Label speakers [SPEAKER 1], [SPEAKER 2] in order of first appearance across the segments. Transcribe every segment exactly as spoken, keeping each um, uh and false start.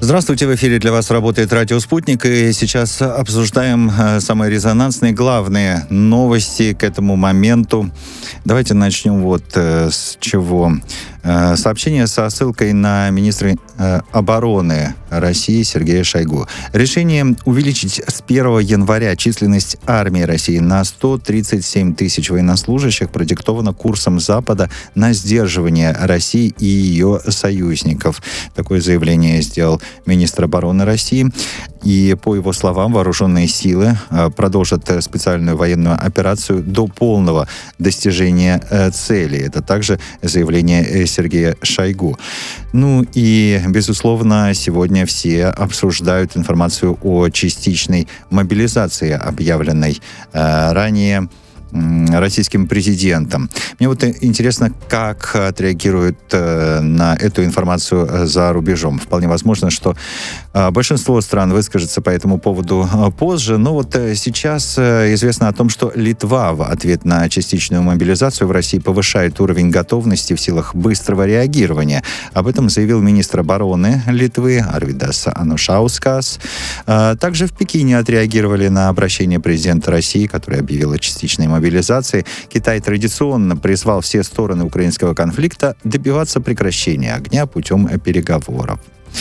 [SPEAKER 1] Здравствуйте, в эфире для вас работает радио «Спутник», и сейчас обсуждаем самые резонансные, главные новости к этому моменту. Давайте начнем вот с чего. Сообщение со ссылкой на министра обороны России Сергея Шойгу. Решение увеличить с первого января численность армии России на сто тридцать семь тысяч военнослужащих продиктовано курсом Запада на сдерживание России и ее союзников. Такое заявление сделал министр обороны России. И, по его словам, вооруженные силы продолжат специальную военную операцию до полного достижения цели. Это также заявление Сергея Шойгу. Ну и, безусловно, сегодня все обсуждают информацию о частичной мобилизации, объявленной э, ранее российским президентом. Мне вот интересно, как отреагируют э, на эту информацию за рубежом. Вполне возможно, что э, большинство стран выскажется по этому поводу э, позже, но вот э, сейчас э, известно о том, что Литва в ответ на частичную мобилизацию в России повышает уровень готовности в силах быстрого реагирования. Об этом заявил министр обороны Литвы Арвидас Анушаускас. Э, также в Пекине отреагировали на обращение президента России, который объявил о частичной мобилизации. мобилизации. Китай традиционно призвал все стороны украинского конфликта добиваться прекращения огня путем переговоров.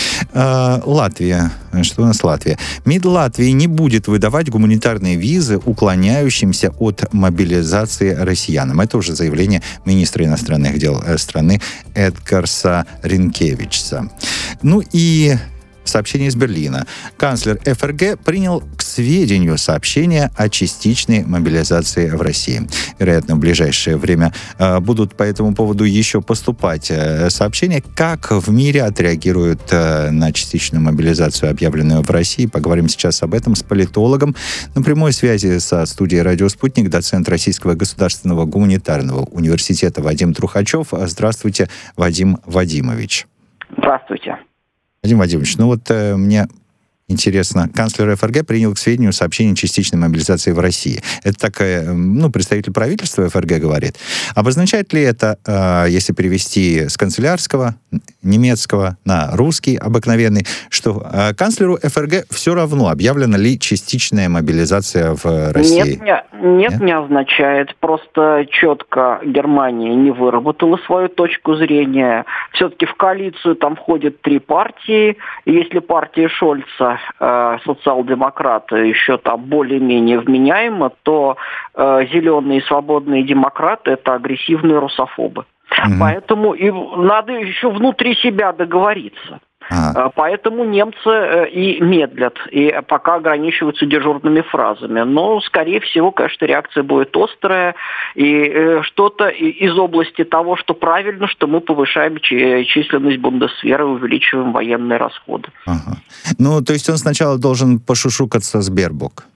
[SPEAKER 1] Э, Латвия. Что у нас Латвия? МИД Латвии не будет выдавать гуманитарные визы уклоняющимся от мобилизации россиянам. Это уже заявление министра иностранных дел страны Эдгарса Ринкевичса. Ну и сообщение из Берлина. Канцлер эф эр гэ принял к сведению сообщение о частичной мобилизации в России. Вероятно, в ближайшее время э, будут по этому поводу еще поступать э, сообщения. Как в мире отреагируют э, на частичную мобилизацию, объявленную в России? Поговорим сейчас об этом с политологом. На прямой связи со студией «Радио Спутник» доцент Российского государственного гуманитарного университета Вадим Трухачев. Здравствуйте, Вадим Вадимович.
[SPEAKER 2] Здравствуйте.
[SPEAKER 1] Вадим Вадимович, ну вот э, мне интересно, канцлер эф эр гэ принял к сведению сообщение частичной мобилизации в России. Это такая, ну, представитель правительства эф эр гэ говорит. Обозначает ли это, э, если перевести с канцелярского, немецкого на русский обыкновенный, что э, канцлеру эф эр гэ все равно, объявлена ли частичная мобилизация в России?
[SPEAKER 2] Нет, не, нет, нет, не означает. Просто четко Германия не выработала свою точку зрения. Все-таки в коалицию там входят три партии. И если партия Шольца, э, социал-демократы, еще там более-менее вменяема, то э, зеленые и свободные демократы — это агрессивные русофобы. Угу. Поэтому и надо еще внутри себя договориться. А. Поэтому немцы и медлят, и пока ограничиваются дежурными фразами. Но, скорее всего, конечно, реакция будет острая, и что-то из области того, что правильно, что мы повышаем численность бундесвера и увеличиваем военные расходы.
[SPEAKER 1] Ага. Ну, то есть он сначала должен пошушукаться с Бербок?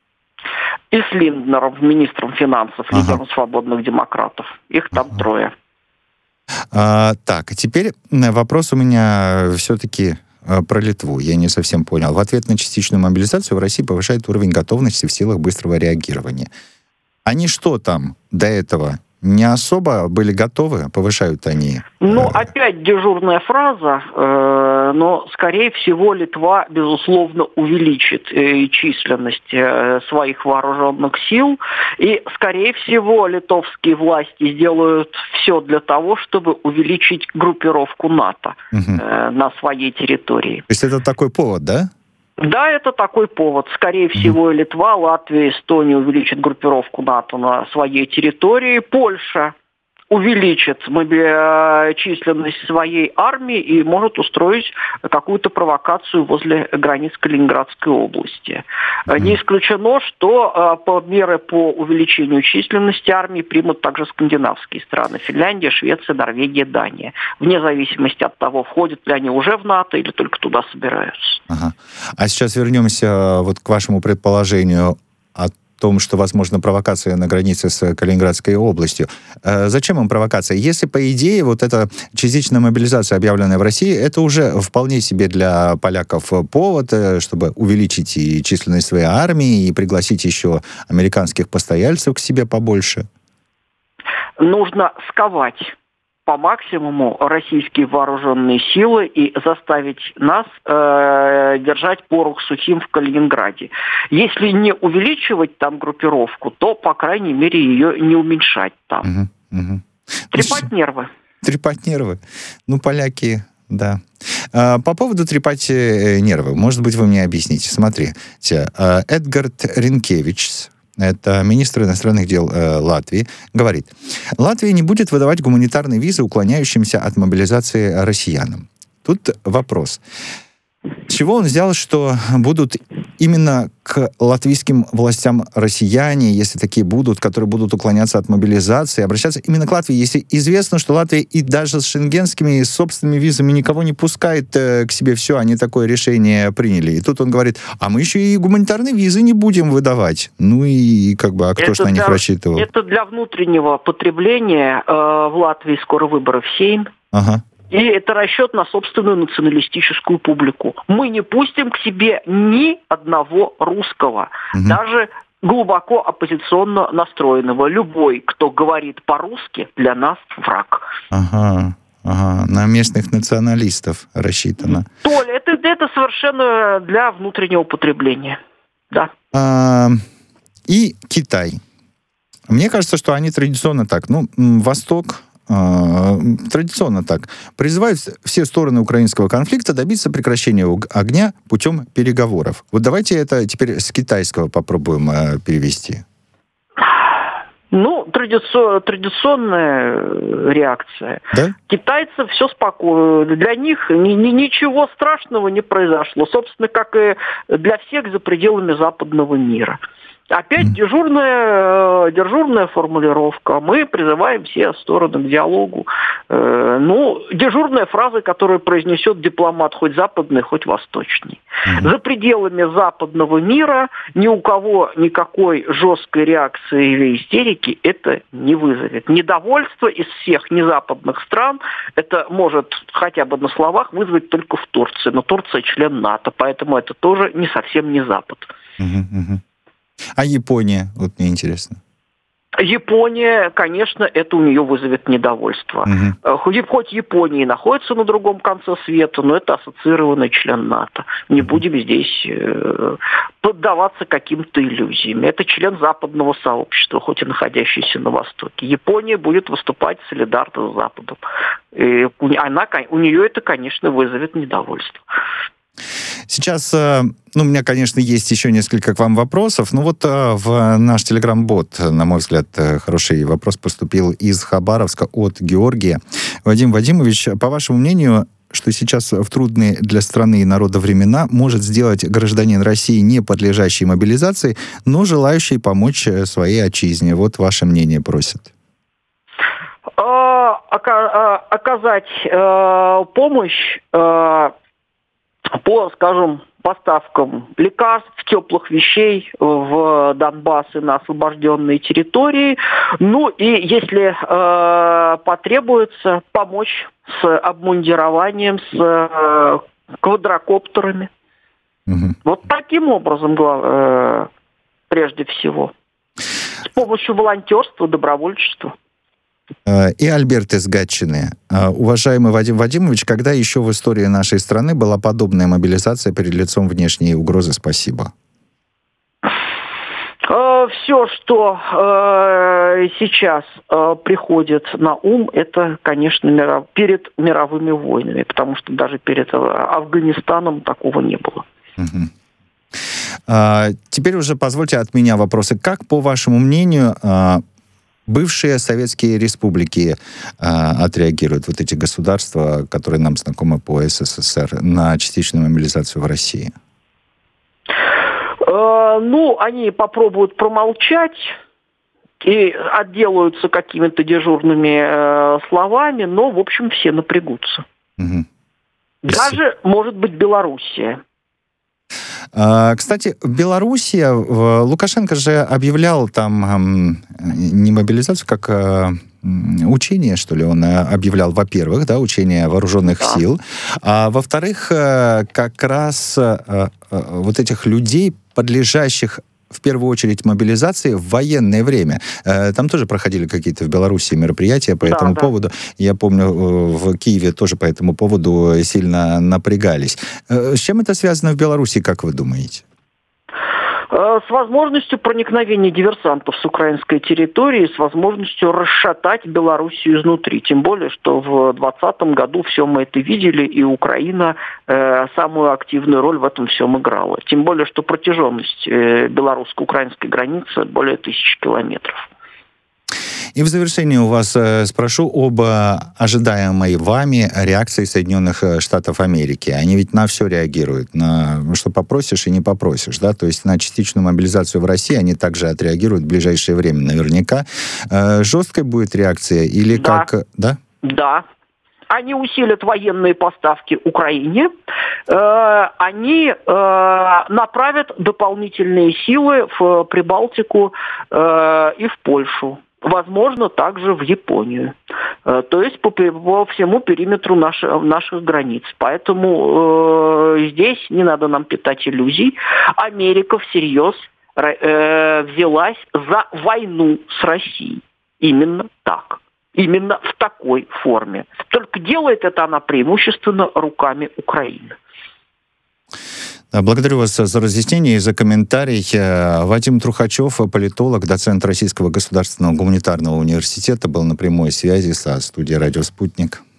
[SPEAKER 2] И с Линднером, министром финансов, ага. лидером свободных демократов. Их там ага. трое.
[SPEAKER 1] А, так, теперь вопрос у меня все-таки про Литву. Я не совсем понял. В ответ на частичную мобилизацию в России повышает уровень готовности в силах быстрого реагирования. Они что там до этого не особо были готовы? Повышают они?
[SPEAKER 2] Ну, опять дежурная фраза, э, но, скорее всего, Литва, безусловно, увеличит э, численность э, своих вооруженных сил, и, скорее всего, литовские власти сделают все для того, чтобы увеличить группировку НАТО угу. э, на своей территории.
[SPEAKER 1] То есть это такой повод, да?
[SPEAKER 2] Да, это такой повод. Скорее всего, и Литва, Латвия, Эстония увеличат группировку НАТО на своей территории. Польша увеличит численность своей армии и может устроить какую-то провокацию возле границ Калининградской области. Mm-hmm. Не исключено, что по меры по увеличению численности армии примут также скандинавские страны: Финляндия, Швеция, Норвегия, Дания. Вне зависимости от того, входят ли они уже в НАТО или только туда собираются.
[SPEAKER 1] Ага. А сейчас вернемся вот к вашему предположению о том, что, возможно, провокация на границе с Калининградской областью. Э, зачем им провокация? Если, по идее, вот эта частичная мобилизация, объявленная в России, это уже вполне себе для поляков повод, чтобы увеличить и численность своей армии, и пригласить еще американских постояльцев к себе побольше.
[SPEAKER 2] Нужно сковать по максимуму российские вооруженные силы и заставить нас э, держать порох сухим в Калининграде. Если не увеличивать там группировку, то, по крайней мере, ее не уменьшать там.
[SPEAKER 1] Угу, угу.
[SPEAKER 2] Трепать нервы.
[SPEAKER 1] Трепать нервы. Ну, поляки, да. А, по поводу трепать нервы, может быть, вы мне объясните. Смотрите, Эдгард Ринкевичс, это министр иностранных дел э, Латвии, говорит, Латвия не будет выдавать гуманитарные визы уклоняющимся от мобилизации россиянам. Тут вопрос. С чего он взял, что будут именно к латвийским властям россияне, если такие будут, которые будут уклоняться от мобилизации, обращаться именно к Латвии, если известно, что Латвия и даже с шенгенскими и собственными визами никого не пускает э, к себе, все, они такое решение приняли. И тут он говорит, а мы еще и гуманитарные визы не будем выдавать. Ну и как бы, а кто ж на них рассчитывал?
[SPEAKER 2] Это для внутреннего потребления. Э, в Латвии скоро выборы в Сейм.
[SPEAKER 1] Ага.
[SPEAKER 2] И это расчет на собственную националистическую публику. Мы не пустим к себе ни одного русского, угу. даже глубоко оппозиционно настроенного. Любой, кто говорит по-русски, для нас враг.
[SPEAKER 1] Ага, ага. На местных националистов рассчитано.
[SPEAKER 2] Толя, это, это совершенно для внутреннего потребления. Да.
[SPEAKER 1] А, и Китай. Мне кажется, что они традиционно так. Ну, Восток... традиционно так, призывают все стороны украинского конфликта добиться прекращения огня путем переговоров. Вот давайте это теперь с китайского попробуем э, перевести.
[SPEAKER 2] Ну, традицион, традиционная реакция.
[SPEAKER 1] Да?
[SPEAKER 2] Китайцев все спокойно. Для них ни, ни, ничего страшного не произошло. Собственно, как и для всех за пределами западного мира. Опять mm. дежурная, дежурная формулировка. Мы призываем все стороны к диалогу. Э, ну, дежурная фраза, которую произнесет дипломат хоть западный, хоть восточный. Mm. За пределами западного мира ни у кого никакой жесткой реакции или истерики это не вызовет. Недовольство из всех незападных стран это может хотя бы на словах вызвать только в Турции. Но Турция член НАТО, поэтому это тоже не совсем не Запад.
[SPEAKER 1] Mm-hmm. А Япония? Вот мне интересно.
[SPEAKER 2] Япония, конечно, это у нее вызовет недовольство. Угу. Хоть Япония и находится на другом конце света, но это ассоциированный член НАТО. Не угу. будем здесь э, поддаваться каким-то иллюзиям. Это член западного сообщества, хоть и находящийся на Востоке. Япония будет выступать солидарно с Западом. И она, у нее это, конечно, вызовет недовольство.
[SPEAKER 1] Сейчас, ну, у меня, конечно, есть еще несколько к вам вопросов, но вот в наш телеграм-бот, на мой взгляд, хороший вопрос поступил из Хабаровска от Георгия. Вадим Вадимович, по вашему мнению, что сейчас в трудные для страны и народа времена может сделать гражданин России, не подлежащий мобилизации, но желающий помочь своей отчизне? Вот ваше мнение просят.
[SPEAKER 2] Оказать помощь по, скажем, поставкам лекарств, теплых вещей в Донбасс и на освобожденные территории. Ну и если э, потребуется, помочь с обмундированием, с э, квадрокоптерами. Угу. Вот таким образом, э, прежде всего. С помощью волонтерства, добровольчества.
[SPEAKER 1] И Альберт из Гатчины. Уважаемый Вадим Вадимович, когда еще в истории нашей страны была подобная мобилизация перед лицом внешней угрозы? Спасибо.
[SPEAKER 2] Все, что э, сейчас э, приходит на ум, это, конечно, миров... перед мировыми войнами, потому что даже перед Афганистаном такого не было.
[SPEAKER 1] Угу. А, теперь уже позвольте от меня вопросы. Как, по вашему мнению, а, бывшие советские республики а, отреагируют, вот эти государства, которые нам знакомы по СССР, на частичную мобилизацию в России?
[SPEAKER 2] Э, ну, они попробуют промолчать и отделаются какими-то дежурными э, словами, но, в общем, все напрягутся. Угу. Даже, может быть, Белоруссия.
[SPEAKER 1] Кстати, Белоруссия, Лукашенко же объявлял там не мобилизацию, как учение, что ли, он объявлял, во-первых, да, учение вооруженных да. сил, а во-вторых, как раз вот этих людей, подлежащих в первую очередь мобилизации в военное время. Там тоже проходили какие-то в Беларуси мероприятия по да, этому да. поводу. Я помню, в Киеве тоже по этому поводу сильно напрягались. С чем это связано в Беларуси, как вы думаете?
[SPEAKER 2] С возможностью проникновения диверсантов с украинской территории, с возможностью расшатать Белоруссию изнутри. Тем более, что в двадцатом году все мы это видели, и Украина э, самую активную роль в этом всем играла. Тем более, что протяженность э, белорусско-украинской границы более тысячи километров.
[SPEAKER 1] И в завершении у вас э, спрошу об э, ожидаемой вами реакции Соединенных Штатов Америки. Они ведь на все реагируют, на что попросишь и не попросишь, да, то есть на частичную мобилизацию в России они также отреагируют в ближайшее время наверняка. Э, жесткая будет реакция или
[SPEAKER 2] да.
[SPEAKER 1] как... Да?
[SPEAKER 2] Да. Они усилят военные поставки Украине, э, они э, направят дополнительные силы в Прибалтику э, и в Польшу. Возможно, также в Японию. То есть по, по всему периметру наши, наших границ. Поэтому э, здесь не надо нам питать иллюзий. Америка всерьез э, взялась за войну с Россией. Именно так. Именно в такой форме. Только делает это она преимущественно руками Украины.
[SPEAKER 1] Благодарю вас за разъяснение и за комментарий. Вадим Трухачев, политолог, доцент Российского государственного гуманитарного университета, был на прямой связи со студией «Радио Спутник».